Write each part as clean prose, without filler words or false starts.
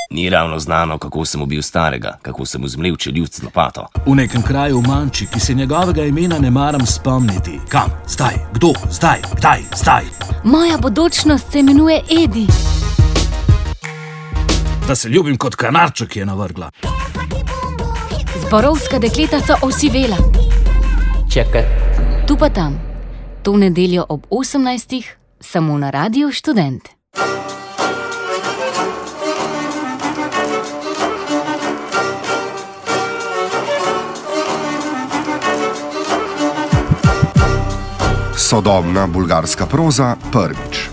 Ni ravno znano, kako sem ubil starega, kako sem uzmlel čeljust z lopato. V nekem kraju v Manči, ki se njegovega imena ne maram spomniti. Kam? Zdaj? Kdo? Zdaj? Kdaj? Zdaj? Moja bodočnost se imenuje Edi. Da se ljubim kot kanarček, ki je navrgla. Zborovska dekleta so osivela. Čakaj. Tu pa tam. To nedeljo ob 18. samo na Radiu Študent. Sodobna bolgarska proza prvič.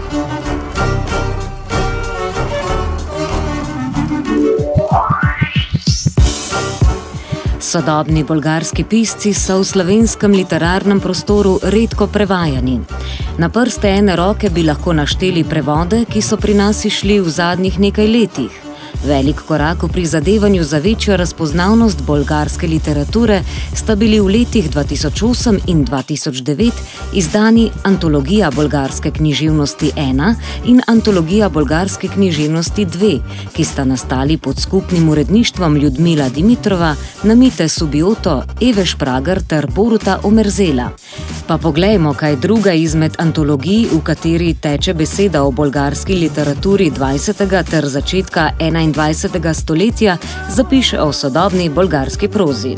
Sodobni bolgarski pisci so v slovenskem literarnem prostoru redko prevajani. Na prste ene roke bi lahko našteli prevode, ki so pri nas išli v zadnjih nekaj letih. Velik korak v prizadevanju za večjo razpoznavnost bolgarske literature sta bili v letih 2008 in 2009 izdani Antologija bolgarske književnosti 1 in Antologija bolgarske književnosti 2, ki sta nastali pod skupnim uredništvom Ljudmila Dimitrova, Namite Subioto, Eve Šprager ter Boruta Omerzela. Pa poglejmo, kaj druga izmed antologij, v kateri teče beseda o bolgarski literaturi 20. ter začetka 21. stoletja, zapiše o sodobni bolgarski prozi.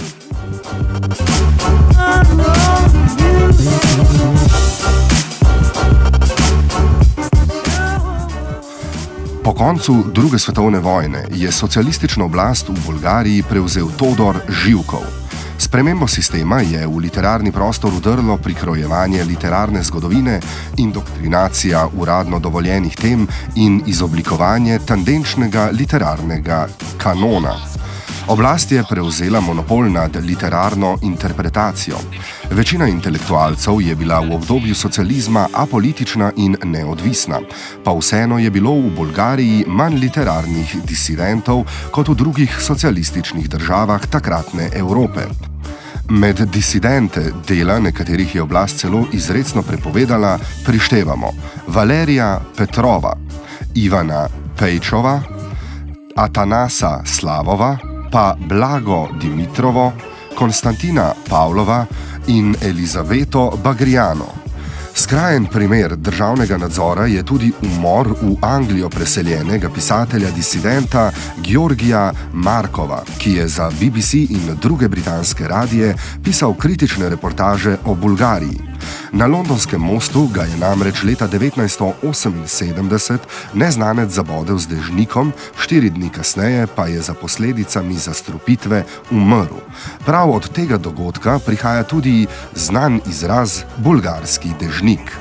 Po koncu druge svetovne vojne je socialistično oblast v Bolgariji prevzel Todor Živkov. Spremembo sistema je v literarni prostor vdrlo prikrojevanje literarne zgodovine, indoktrinacija uradno dovoljenih tem in izoblikovanje tendenčnega literarnega kanona. Oblast je prevzela monopol nad literarno interpretacijo. Večina intelektualcev je bila v obdobju socializma apolitična in neodvisna, pa vseeno je bilo v Bolgariji manj literarnih disidentov kot v drugih socialističnih državah takratne Evrope. Med disidente dela, nekaterih je oblast celo izrecno prepovedala, prištevamo Valerija Petrova, Ivana Pejčova, Atanasa Slavova, pa Blago Dimitrovo, Konstantina Pavlova in Elizaveto Bagriano. Skrajen primer državnega nadzora je tudi umor v Anglijo preseljenega pisatelja disidenta Georgija Markova, ki je za BBC in druge britanske radije pisal kritične reportaže o Bolgariji. Na Londonskem mostu ga je namreč leta 1978 neznanec zabodel z dežnikom, 4 dni kasneje pa je za posledicami zastrupitve umrl. Prav od tega dogodka prihaja tudi znan izraz bolgarski dežnik.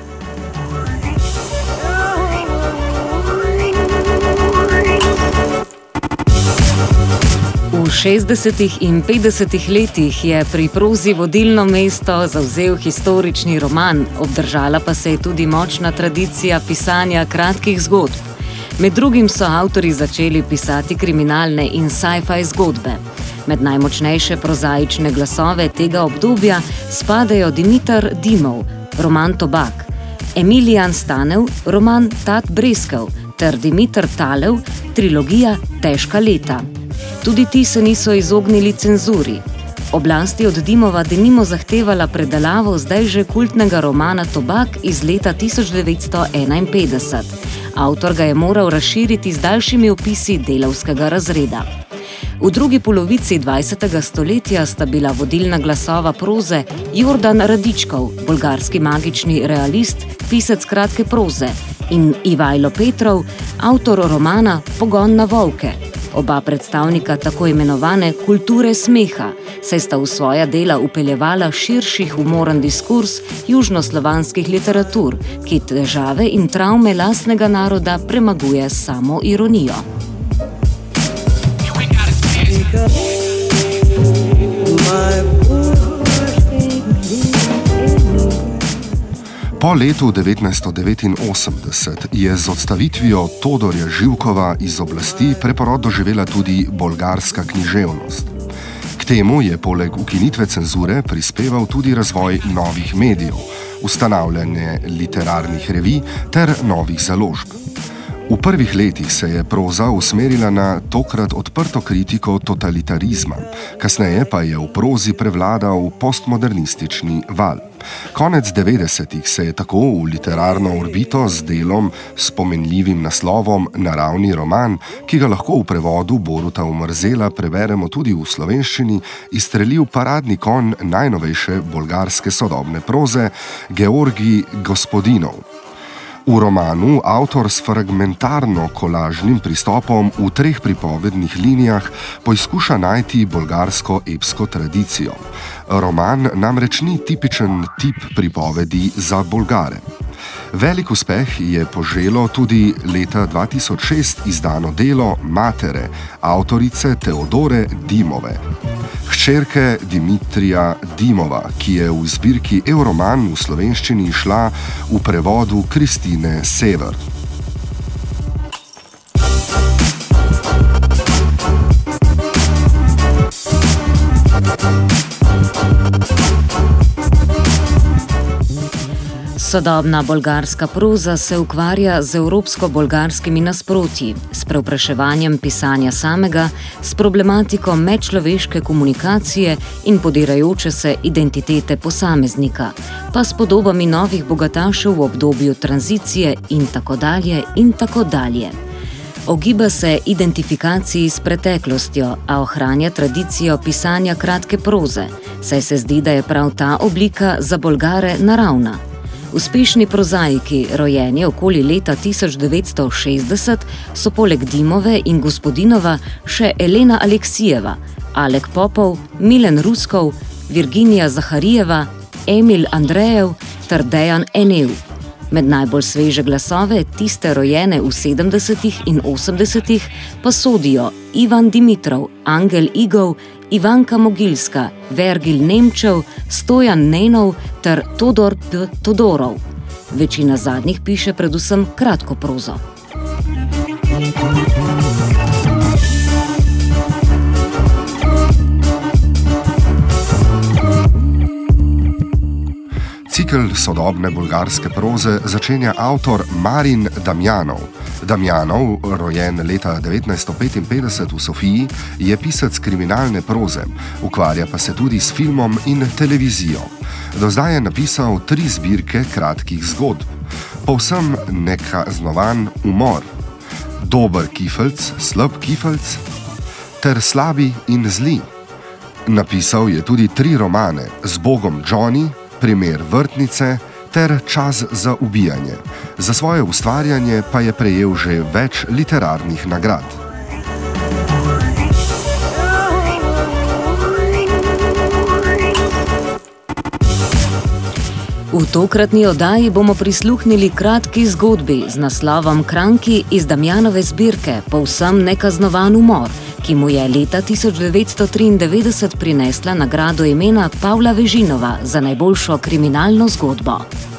V 60. in 50. letih je pri prozi vodilno mesto zavzel historični roman, obdržala pa se je tudi močna tradicija pisanja kratkih zgodb. Med drugim so avtorji začeli pisati kriminalne in sci-fi zgodbe. Med najmočnejše prozaične glasove tega obdobja spadajo Dimitar Dimov, roman Tobak, Emilijan Stanev, roman Tat Breskev ter Dimitar Talev, trilogija Težka leta. Tudi ti se niso izognili cenzuri. Oblast je od Dimova denimo zahtevala predelavo zdaj že kultnega romana Tobak iz leta 1951. Avtor ga je moral razširiti z daljšimi opisi delavskega razreda. V drugi polovici 20. stoletja sta bila vodilna glasova proze Jordan Radičkov, bolgarski magični realist, pisec kratke proze, in Ivajlo Petrov, avtor romana Pogon na volke. Oba predstavnika tako imenovane kulture smeha, saj sta v svoja dela vpeljevala širši humoren diskurs južnoslovanskih literatur, ki težave in travme lastnega naroda premaguje s samo ironijo. Po letu 1989 je z odstavitvijo Todorja Živkova iz oblasti preporod doživela tudi bolgarska književnost. K temu je poleg ukinitve cenzure prispeval tudi razvoj novih medijev, ustanavljanje literarnih revij ter novih založb. V prvih letih se je proza usmerila na tokrat odprto kritiko totalitarizma, kasneje pa je v prozi prevladal postmodernistični val. Konec 90-ih se je tako v literarno orbito z delom s pomenljivim naslovom Naravni roman, ki ga lahko v prevodu Boruta Umrzela preberemo tudi v slovenščini, izstrelil paradni konj najnovejše bolgarske sodobne proze Georgij Gospodinov. V romanu avtor s fragmentarno-kolažnim pristopom v 3 pripovednih linijah poizkuša najti bolgarsko epsko tradicijo. Roman namreč ni tipičen tip pripovedi za Bolgare. Velik uspeh je poželo tudi leta 2006 izdano delo Matere, avtorice Teodore Dimove, hčerke Dimitrija Dimova, ki je v zbirki Euroman v slovenščini išla v prevodu Kristine Sever. Sodobna bolgarska proza se ukvarja z evropsko-bolgarskimi nasprotji, s prevpraševanjem pisanja samega, s problematiko medčloveške komunikacije in podirajoče se identitete posameznika, pa s podobami novih bogatašev v obdobju tranzicije in tako dalje in tako dalje. Ogiba se identifikaciji s preteklostjo, a ohranja tradicijo pisanja kratke proze, saj se zdi, da je prav ta oblika za Bolgare naravna. Uspešni prozaiki, rojeni okoli leta 1960, so poleg Dimove in Gospodinova še Elena Aleksijeva, Alek Popov, Milen Ruskov, Virginija Zaharijeva, Emil Andrejev ter Dejan Enev. Med najbolj sveže glasove, tiste rojene v 70. in 80. pa sodijo Ivan Dimitrov, Angel Igov, Ivanka Mogilska, Vergil Nemčev, Stojan Nenov ter Todor P. Todorov. Večina zadnjih piše predvsem kratko prozo. Cikel sodobne bolgarske proze začenja avtor Marin Damjanov. Damjanov, rojen leta 1955 v Sofiji, je pisec kriminalne proze, ukvarja pa se tudi s filmom in televizijo. Do zdaj je napisal 3 zbirke kratkih zgodb. Povsem nekaznovan umor, Dober kifelc, slab kifelc ter Slabi in zli. Napisal je tudi 3 romane, Z Bogom Johnny, Primer vrtnice ter Čas za ubijanje. Za svoje ustvarjanje pa je prejel že več literarnih nagrad. V tokratni oddaji bomo prisluhnili kratki zgodbi z naslovom Kranki iz Damjanove zbirke Povsem nekaznovan umor, ki mu je leta 1993 prinesla nagrado imena Pavla Vežinova za najboljšo kriminalno zgodbo.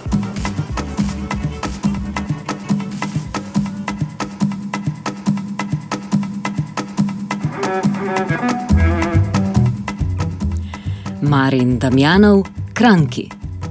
Marin Damjanov, Kranki.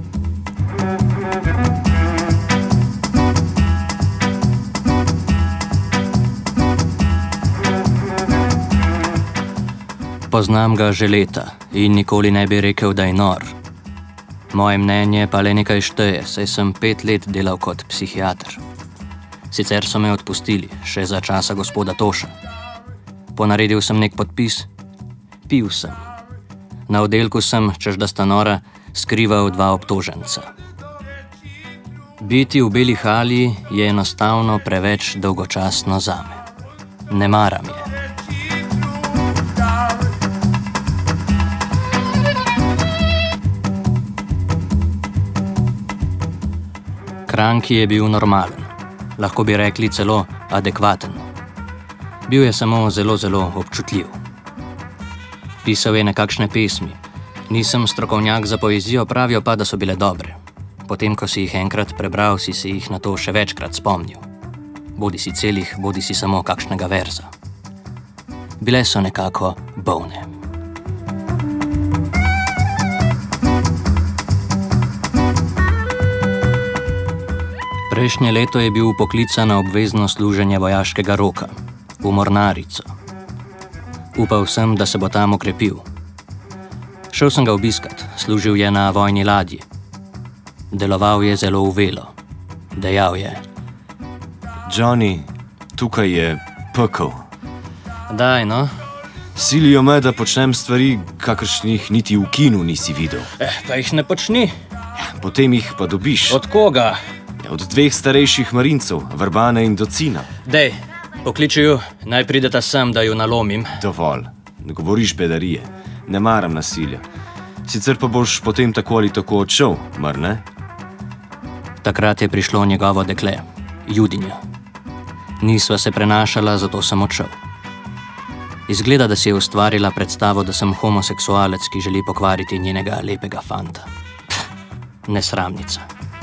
Poznam ga že leta in nikoli ne bi rekel, da je nor. Moje mnenje pa le nekaj šteje, saj sem 5 let delal kot psihiater. Sicer so me odpustili, še za časa gospoda Toša. Ponaredil sem nek podpis, pil sem. Na oddelku sem, češ da sta nora, skrival 2 obtoženca. Biti v beli halji je enostavno preveč dolgočasno zame. Ne maram je. Kranki je bil normalen, lahko bi rekli celo adekvaten. Bil je samo zelo, zelo občutljiv. Pisal je nekakšne pesmi. Nisem strokovnjak za poezijo, pravijo pa, da so bile dobre. Potem, ko si jih enkrat prebral, si se jih na to še večkrat spomnil. Bodi si celih, bodi si samo kakšnega verza. Bile so nekako bolne. Prejšnje leto je bil poklican na obvezno služenje vojaškega roka, v mornarico. Upal sem, da se bo tam okrepil. Šel sem ga obiskat, služil je na vojni ladji. Deloval je zelo uvelo. Dejal je: Johnny, tukaj je pekel. Daj, no. Silijo me, da počnem stvari, kakršnih niti v kinu nisi videl. Pa jih ne počni. Potem jih pa dobiš. Od koga? Od dveh starejših marincev, Vrbane in Docina. Dej, pokliči ju, naj prideta sem, da ju nalomim. Dovolj, ne govoriš bedarije. Ne maram nasilja. Sicer pa boš potem tako ali tako odšel, mar ne? Takrat je prišlo njegovo dekle, Judinja. Nisva se prenašala, zato sem odšel. Izgleda, da si je ustvarila predstavo, da sem homoseksualec, ki želi pokvariti njenega lepega fanta. Nesramnica.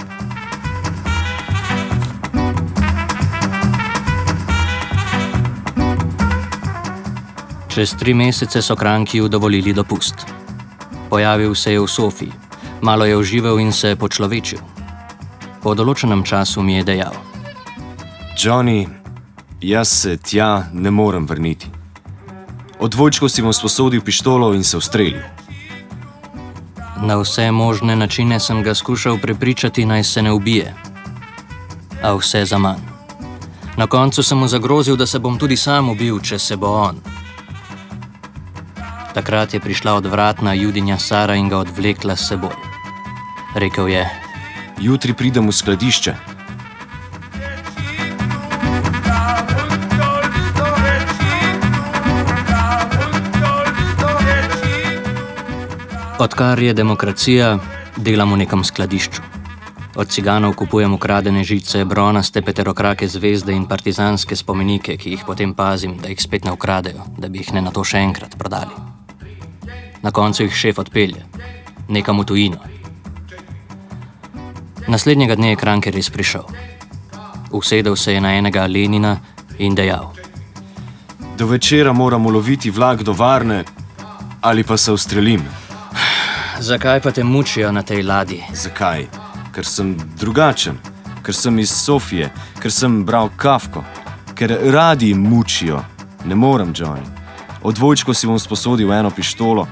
Čez 3 mesece so Krankiju dovolili dopust. Pojavil se je v Sofiji, malo je užival in se počlovečil. Po določenem času mi je dejal: Johnny, jaz se tja ne morem vrniti. Od dvojčkov si bom sposodil pištolo in se ustrelil. Na vse možne načine sem ga skušal prepričati, naj se ne ubije. A vse zaman. Na koncu sem mu zagrozil, da se bom tudi sam ubil, če se bo on. Takrat je prišla odvratna Judinja Sara in ga odvlekla s seboj. Rekel je: Jutri pridem v skladišče. Odkar je demokracija, delam v nekem skladišču. Od ciganov kupujem ukradene žice, bronaste peterokrake zvezde in partizanske spomenike, ki jih potem pazim, da jih spet ne ukradejo, da bi jih ne nato še enkrat prodali. Na koncu jih šef odpelje, nekam v tujino. Naslednjega dne je Kranke res prišel. Usedel se je na enega Lenina in dejal: Do večera moram uloviti vlak do Varne ali pa se ustrelim. Zakaj pa te mučijo na tej ladji? Zakaj? Ker sem drugačen, ker sem iz Sofije, ker sem bral Kafko, ker radi mučijo. Ne morem, Johnny. Od dvojčkov si bom sposodil eno pištolo.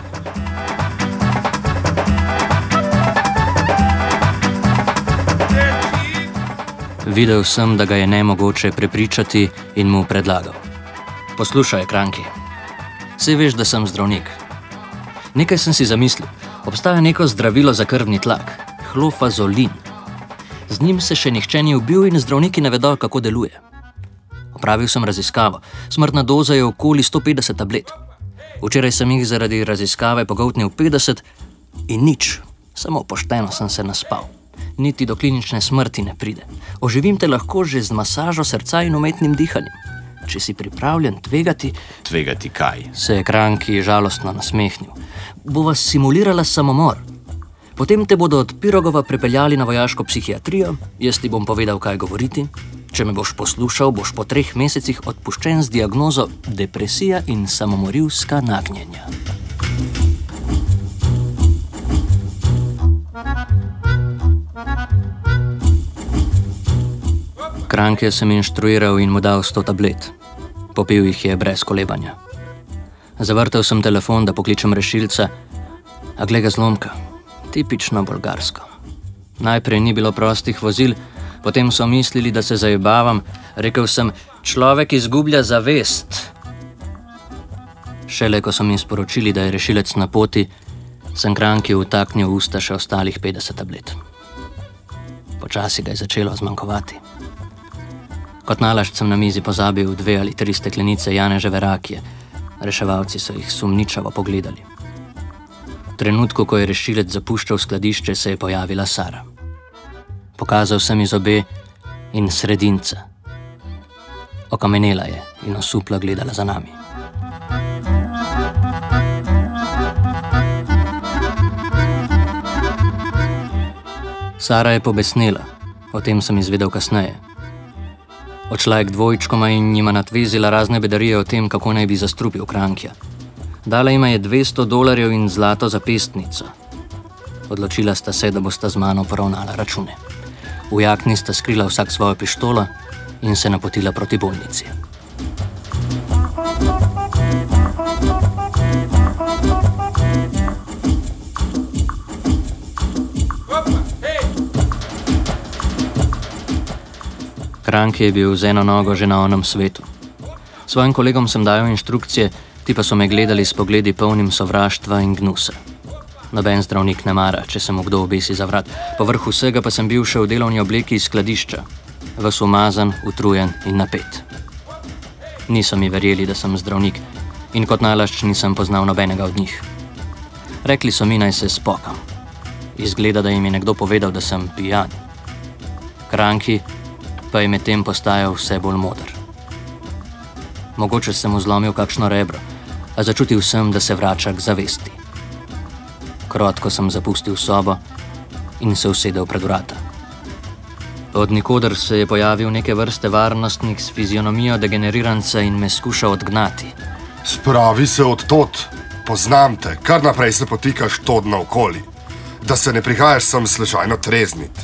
Videl sem, da ga je nemogoče prepričati in mu predlagal: Poslušaj, Kranki, saj veš, da sem zdravnik. Nekaj sem si zamislil. Obstaja neko zdravilo za krvni tlak, hlofazolin. Z njim se še nihče ni ubil in zdravniki ne vedo, kako deluje. Opravil sem raziskavo. Smrtna doza je okoli 150 tablet. Včeraj sem jih zaradi raziskave pogoltnil 50 in nič. Samo pošteno sem se naspal. Niti do klinične smrti ne pride. Oživim te lahko že z masažo srca in umetnim dihanjem. Če si pripravljen tvegati... Tvegati kaj? Se je Kranki žalostno nasmehnil. Bova simulirala samomor. Potem te bodo od Pirogova prepeljali na vojaško psihiatrijo, jaz ti bom povedal, kaj govoriti. Če me boš poslušal, boš po 3 mesecih odpuščen z diagnozo depresija in samomorilska nagnjenja. Kranke sem inštruiral in mu dal 100 tablet. Popil jih je brez kolebanja. Zavrtel sem telefon, da pokličem rešilca, a glej ga zlomka. Tipično bolgarsko. Najprej ni bilo prostih vozil, potem so mislili, da se zajebavam. Rekel sem: človek izgublja zavest. Šele ko so mi sporočili, da je rešilec na poti, sem Kranki vtaknil v usta še ostalih 50 tablet. Počasi ga je začelo zmanjkovati. Kot nalašč sem na mizi pozabil 2 ali 3 steklenice Janeževe rakije. Reševalci so jih sumničavo pogledali. V trenutku, ko je rešilec zapuščal skladišče, se je pojavila Sara. Pokazal sem ji zobe in sredinca. Okamenela je in osuplo gledala za nami. Sara je pobesnela, o tem sem izvedel kasneje. Odšla je k dvojčkoma in njima nadvezila razne bedarije o tem, kako naj bi zastrupil Krankija. Dala jima je $200 in zlato zapestnico. Odločila sta se, da bosta z mano poravnala račune. V jakni sta skrila vsak svojo pištolo in se napotila proti bolnici. Kranki je bil z eno nogo že na onem svetu. Svojim kolegom sem dajal inštrukcije, ti pa so me gledali s pogledi polnim sovraštva in gnusa. Noben zdravnik ne mara, če se mu kdo obesi za vrat. Povrh vsega pa sem bil še v delovni obleki iz skladišča, ves umazan, utrujen in napet. Niso mi verjeli, da sem zdravnik, in kot nalašč nisem poznal nobenega od njih. Rekli so mi, naj se spokam. Izgleda, da jim je nekdo povedal, da sem pijan. Kranki pa je medtem postajal vse bolj moder. Mogoče sem mu zlomil kakšno rebro, a začutil sem, da se vrača k zavesti. Krotko sem zapustil sobo in se usedel pred vrata. Od nikoder se je pojavil neke vrste varnostnik s fizionomijo degeneriranca in me skušal odgnati. Spravi se od tod, poznam te, kar naprej se potikaš tod naokoli, da se ne prihajaš sem slučajno treznit.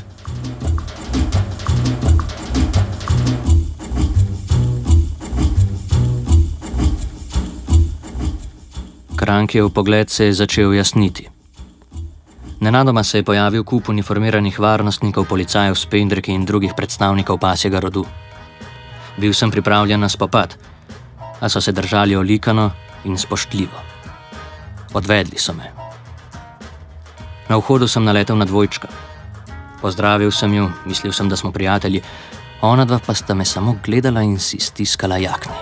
Krankijev pogled se je začel jasniti. Nenadoma se je pojavil kup uniformiranih varnostnikov, policajev s pendreki in drugih predstavnikov pasjega rodu. Bil sem pripravljen na spopad, a so se držali olikano in spoštljivo. Odvedli so me. Na vhodu sem naletel na dvojčka. Pozdravil sem ju, mislil sem, da smo prijatelji, ona dva pa sta me samo gledala in si stiskala jakni.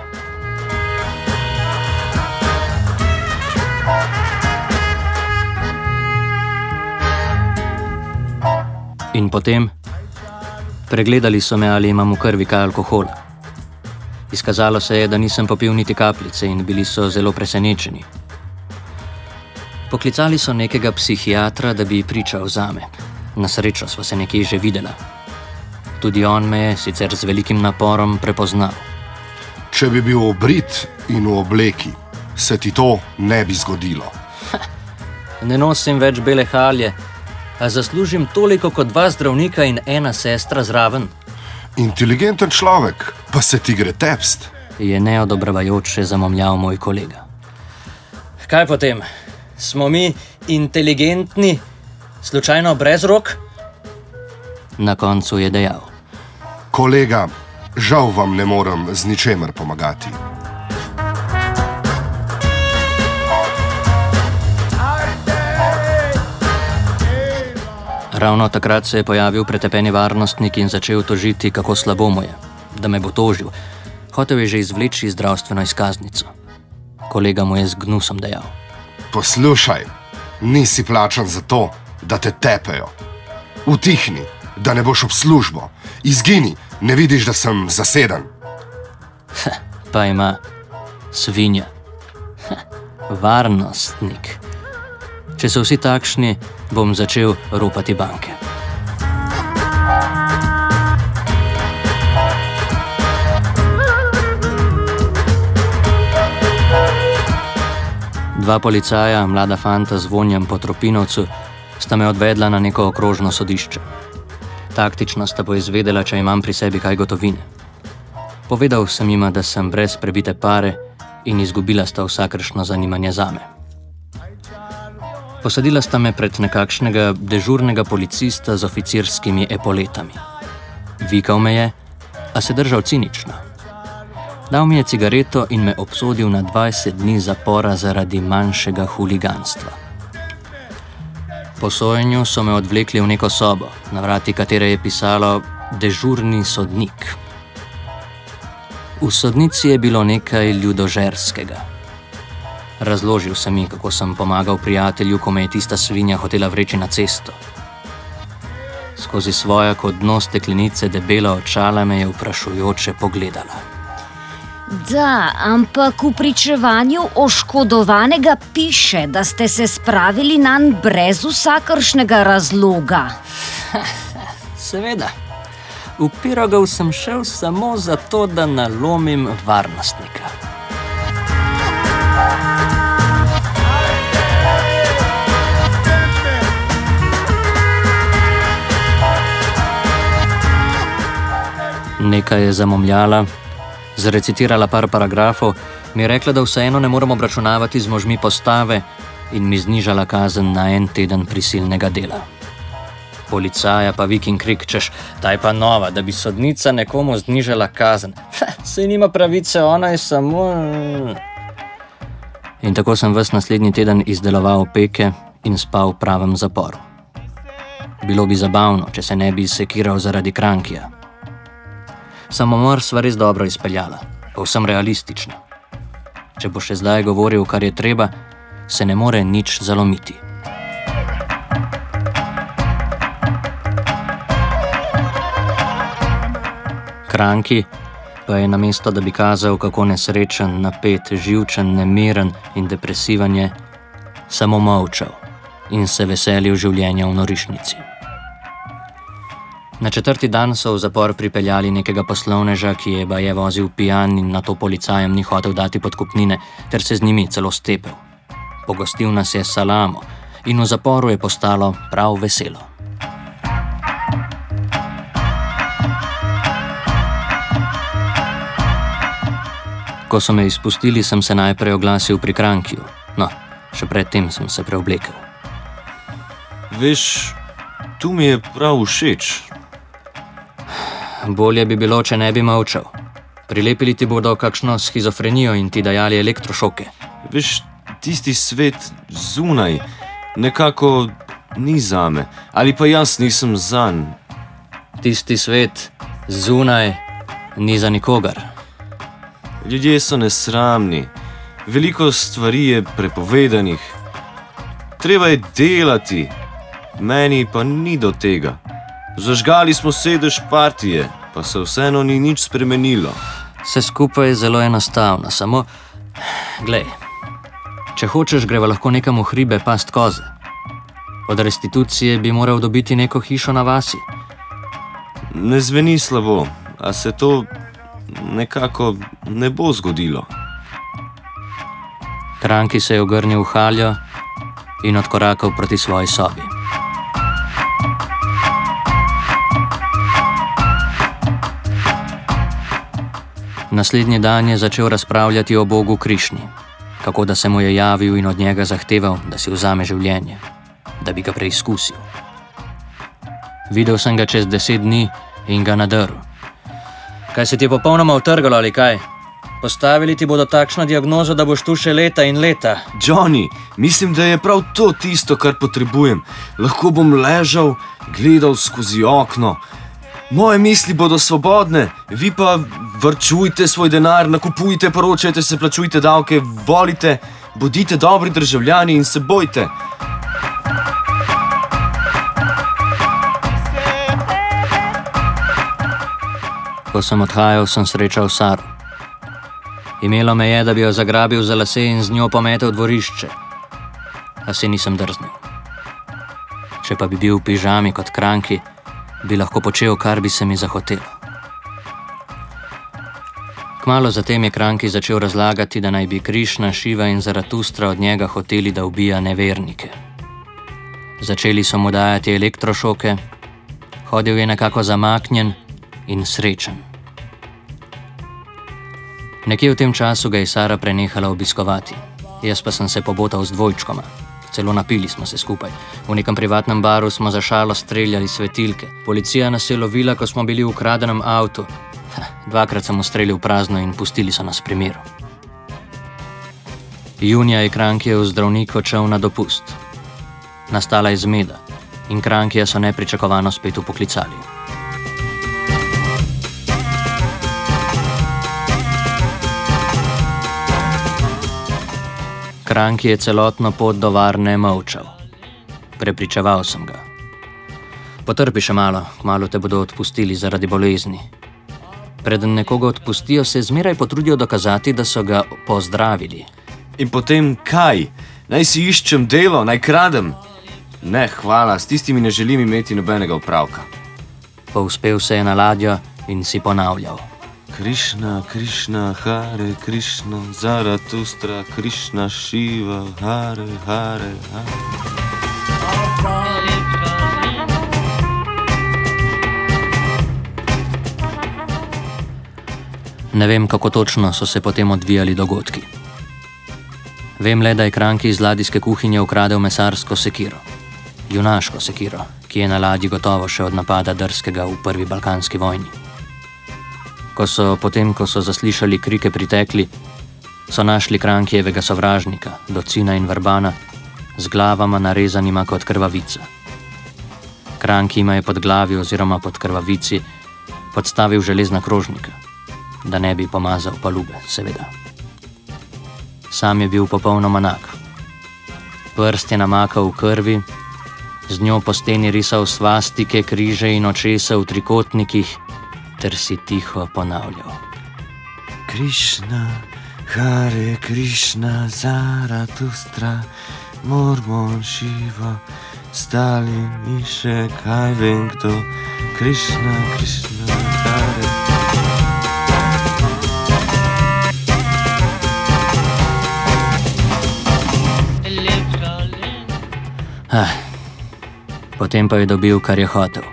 In potem pregledali so me, ali imam v krvi kaj alkohola. Izkazalo se je, da nisem popil niti kapljice in bili so zelo presenečeni. Poklicali so nekega psihiatra, da bi pričal zame. Na srečo sva se nekje že videla. Tudi on me je, sicer z velikim naporom, prepoznal. Če bi bil obrit in v obleki, se ti to ne bi zgodilo. Ne nosim več bele halje, a zaslužim toliko kot 2 zdravnika in 1 sestra zraven. Inteligenten človek, pa se ti gre tepst. Je neodobravajoče zamomljal moj kolega. Kaj potem? Smo mi inteligentni, slučajno brez rok? Na koncu je dejal. Kolega, žal vam ne morem z ničemer pomagati. Ravno takrat se je pojavil pretepeni varnostnik in začel tožiti, kako slabo mu je, da me bo tožil. Hotel je že izvleči zdravstveno izkaznico. Kolega mu je z gnusom dejal. Poslušaj, nisi plačan za to, da te tepejo. Utihni, da ne boš ob službo. Izgini, ne vidiš, da sem zaseden. Pa ima svinja. Varnostnik. Če so vsi takšni, bom začel ropati banke. Dva policaja, mlada fanta z vonjem po Tropinovcu, sta me odvedla na neko okrožno sodišče. Taktično sta poizvedela, če imam pri sebi kaj gotovine. Povedal sem jima, da sem brez prebite pare in izgubila sta vsakršno zanimanje zame. Posadila sta me pred nekakšnega dežurnega policista z oficirskimi epoletami. Vikal me je, a se držal cinično. Dal mi je cigareto in me obsodil na 20 dni zapora zaradi manjšega huliganstva. Po sojenju so me odvlekli v neko sobo, na vrati katere je pisalo dežurni sodnik. V sodnici je bilo nekaj ljudožerskega. Razložil sem mi, kako sem pomagal prijatelju, ko me je tista svinja hotela vreči na cesto. Skozi svoja kot dno steklenice debela očala me je vprašujoče pogledala. Da, ampak v pričevanju oškodovanega piše, da ste se spravili nanj brez vsakršnega razloga. Seveda. V Pirogov sem šel samo zato, da nalomim varnostnika. Nekaj je zamomljala, zrecitirala par paragrafov, mi je rekla, da vseeno ne moremo obračunavati z možmi postave in mi znižala kazen na 1 teden prisilnega dela. Policaja pa vik in krik, češ, ta je pa nova, da bi sodnica nekomu znižala kazen. Saj nima pravice, ona je samo... In tako sem ves naslednji teden izdeloval peke in spal v pravem zaporu. Bilo bi zabavno, če se ne bi sekiral zaradi Krankija. Samomor sva res dobro izpeljala, povsem realistično. Če bo še zdaj govoril, kar je treba, se ne more nič zalomiti. Kranki pa je namesto, da bi kazal, kako nesrečen, napet, živčen, nemiren in depresiven je, samo molčal in se veselil življenja v norišnici. Na 4. dan so v zapor pripeljali nekega poslovneža, ki je baje vozil pijan in nato policajem ni hotel dati podkupnine, ter se z njimi celo stepel. Pogostil nas je s salamo in v zaporu je postalo prav veselo. Ko so me izpustili, sem se najprej oglasil pri Krankiju. No, še predtem sem se preoblekel. Veš, tu mi je prav všeč. Bolje bi bilo, če ne bi molčal. Prilepili ti bodo kakšno shizofrenijo in ti dajali elektrošoke. Veš, tisti svet zunaj nekako ni zame. Ali pa jaz nisem zanj. Tisti svet zunaj ni za nikogar. Ljudje so nesramni. Veliko stvari je prepovedanih. Treba je delati. Meni pa ni do tega. Zažgali smo sedež partije, pa se vseeno ni nič spremenilo. Vse skupaj je zelo enostavno, samo... Glej, če hočeš, greva lahko nekam v hribe past koze. Od restitucije bi moral dobiti neko hišo na vasi. Ne zveni slabo, a se to nekako ne bo zgodilo. Kranki se je ogrnil v haljo in odkorakal proti svoji sobi. Naslednji dan je začel razpravljati o Bogu Krišni, kako da se mu je javil in od njega zahteval, da si vzame življenje, da bi ga preizkusil. Videl sem ga čez 10 dni in ga nadrl. Kaj se ti je popolnoma utrgalo ali kaj? Postavili ti bodo takšno diagnozo, da boš tu še leta in leta. Johnny, mislim, da je prav to tisto, kar potrebujem. Lahko bom ležal, gledal skozi okno. Moje misli bodo svobodne, vi pa varčujte svoj denar, nakupujte, poročajte se, plačujte davke, volite, bodite dobri državljani in se bojte. Ko sem odhajal, sem srečal Saro. Imelo me je, da bi jo zagrabil za lase in z njo pometel v dvorišče, a se nisem drznil. Če pa bi bil v pižami kot Kranki, bi lahko počel, kar bi se mi zahotelo. Kmalu zatem je Kranki začel razlagati, da naj bi Krišna, Šiva in Zaratustra od njega hoteli, da ubija nevernike. Začeli so mu dajati elektrošoke, hodil je nekako zamaknjen in srečen. Nekje v tem času ga je Sara prenehala obiskovati, jaz pa sem se pobotal z dvojčkoma. Celo napili smo se skupaj. V nekem privatnem baru smo za šalo streljali svetilke. Policija nas je lovila, ko smo bili v ukradenem avtu. 2-krat sem ustrelil prazno in pustili so nas pri miru. Junija je Krankijev zdravnik odšel na dopust. Nastala je zmeda in Krankija so nepričakovano spet upoklicali. Kranki je celotno pot do varne molčal. Prepričeval sem ga. Potrpi še malo, kmalu te bodo odpustili zaradi bolezni. Preden nekoga odpustijo, se zmeraj potrudijo dokazati, da so ga pozdravili. In potem kaj? Naj si iščem delo, naj kradem? Ne, hvala, s tistimi ne želim imeti nobenega opravka. Povzpel se je na ladjo in si ponavljal. Krišna, Krišna, Hare, Krišna, Zaratustra, Krišna, Šiva, Hare, Hare, Hare. Ne vem, kako točno so se potem odvijali dogodki. Vem le, da je Kranki iz ladijske kuhinje ukradel mesarsko sekiro. Junaško sekiro, ki je na ladji gotovo še od napada drskega v prvi balkanski vojni. Ko so zaslišali krike pritekli, so našli Krankijevega sovražnika, Docina in Vrbana, z glavama narezanima kot krvavica. Kranki jima je pod glavi oziroma pod krvavici podstavil železna krožnika, da ne bi pomazal palube, seveda. Sam je bil popolnoma nag. Prst je namakal v krvi, z njo po steni risal svastike, križe in očesa v trikotnikih, ter si tiho ponavljal: Krišna, Hare Krišna, Zaratustra, Mormon, Šiva, Stalin in še kaj vem kdo. Krišna, Krišna, Hare. Potem pa je dobil, kar je hotel.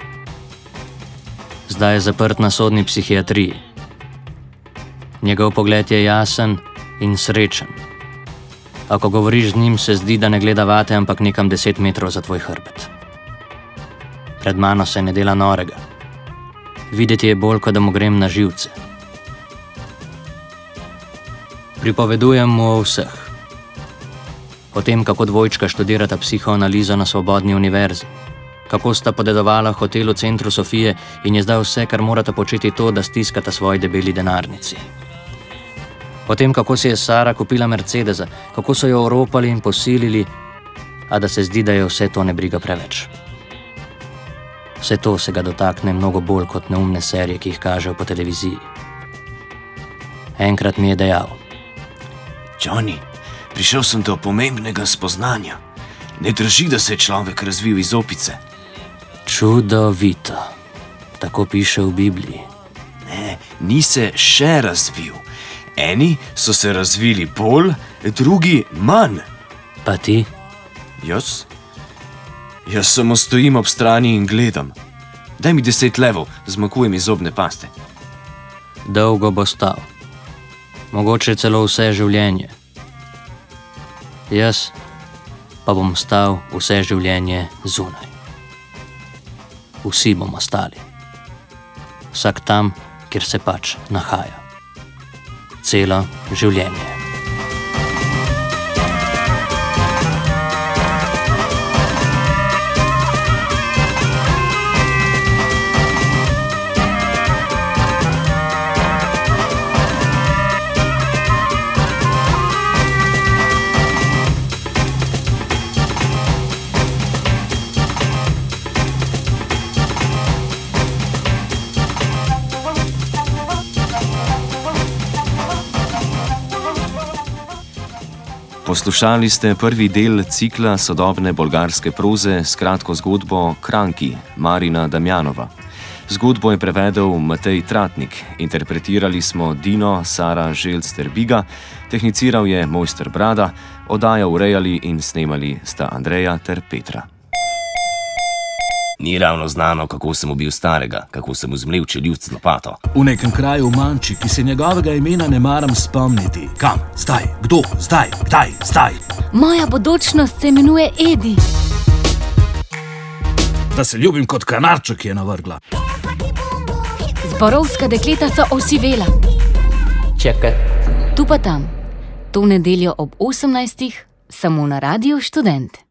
Zdaj je zaprt na sodni psihiatriji. Njegov pogled je jasen in srečen. A ko govoriš z njim, se zdi, da ne gleda vate, ampak nekam 10 metrov za tvoj hrbet. Pred mano se ne dela norega. Videti je bolj, kot da mu grem na živce. Pripovedujem mu o vseh. O tem, kako dvojčka študirata psihoanalizo na Svobodni univerzi, kako sta podedovala hotel v centru Sofije in je zdaj vse, kar morata početi, to, da stiskata svoji debeli denarnici. O tem, kako si je Sara kupila Mercedesa, kako so jo oropali in posilili, a da se zdi, da je vse to ne briga preveč. Vse to se ga dotakne mnogo bolj kot neumne serije, ki jih kažejo po televiziji. Enkrat mi je dejal: Johnny, prišel sem do pomembnega spoznanja. Ne drži, da se je človek razvil iz opice. Čudovito. Tako piše v Bibliji. Ne, ni se še razvil. Eni so se razvili bolj, drugi manj. Pa ti? Jaz? Jaz samo stojim ob strani in gledam. Daj mi 10 levov, zmanjkuje mi zobne paste. Dolgo bo stal. Mogoče celo vse življenje. Jaz pa bom stal vse življenje zunaj. Vsi bomo stali. Vsak tam, kjer se pač nahaja. Celo življenje. Poslušali ste prvi del cikla sodobne bolgarske proze s kratko zgodbo Kranki Marina Damjanova. Zgodbo je prevedel Matej Tratnik, interpretirali smo Dino, Sara Želc-Terbiga, tehniciral je Mojster Brada, oddajo urejali in snemali sta Andreja ter Petra. Ni ravno znano, kako sem ubil starega, kako sem vzmlel čeljust z lopato. V nekem kraju v Manči, ki se njegovega imena ne maram spomniti. Kam? Zdaj? Kdo? Zdaj? Kdaj? Zdaj? Moja bodočnost se imenuje Edi. Da se ljubim kot kanarček, ki je navrgla. Zborovska dekleta so osivela. Čakaj. Tu pa tam. To nedeljo ob 18. samo na Radiu Študent.